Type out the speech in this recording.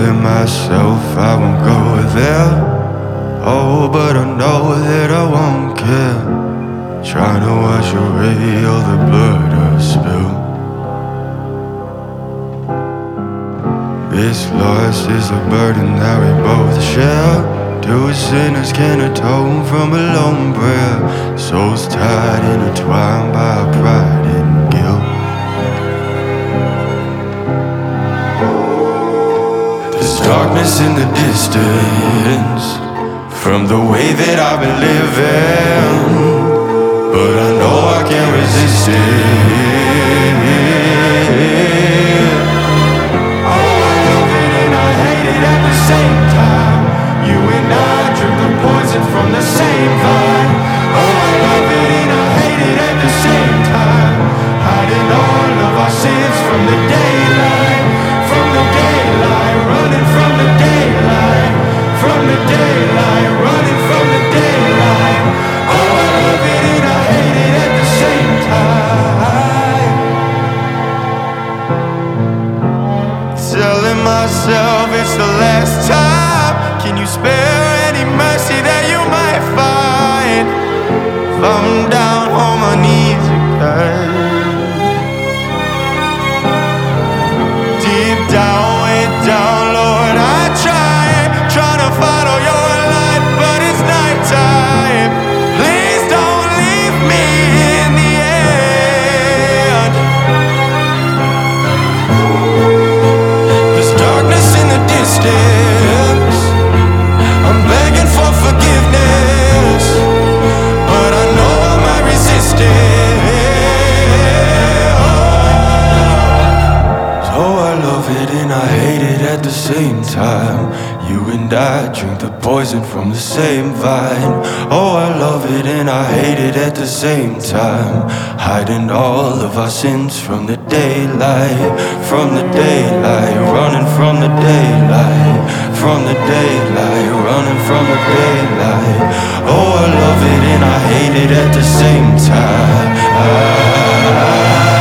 Telling myself I won't go there. Oh, but I know that I won't care. Trying to wash away all the blood I spilled. This loss is a burden that we both share. Two sinners can atone from a lone prayer. Souls tied, intertwined by pride and guilt. There's darkness in the distance from the way that I've been living, but I know I can't resist it. Oh, I love it and I hate it at the same time. You and I drink the poison from the same vine. Oh, I love it and I hate it at the same time. Hiding all of our sins from the daylight, from the daylight, running from the daylight, from the daylight, running from the daylight. Oh, I love it and I hate it at the same time. Telling myself it's the last time. Can you spare any mercy that you might find? If I'm down on my knees again, deep down, way down, Lord, I trying to follow your light, but it's nighttime. Please don't leave me in the end. There's darkness in the distance. I'm begging for forgiveness, but I know I might resist it. So I love it and I hate it at the same time. You and I drink the poison from the same vine. Oh, I love it and I hate it at the same time. Hiding all of our sins from the daylight, from the daylight, running from the daylight, from the daylight, running from the daylight. Oh, I love it and I hate it at the same time.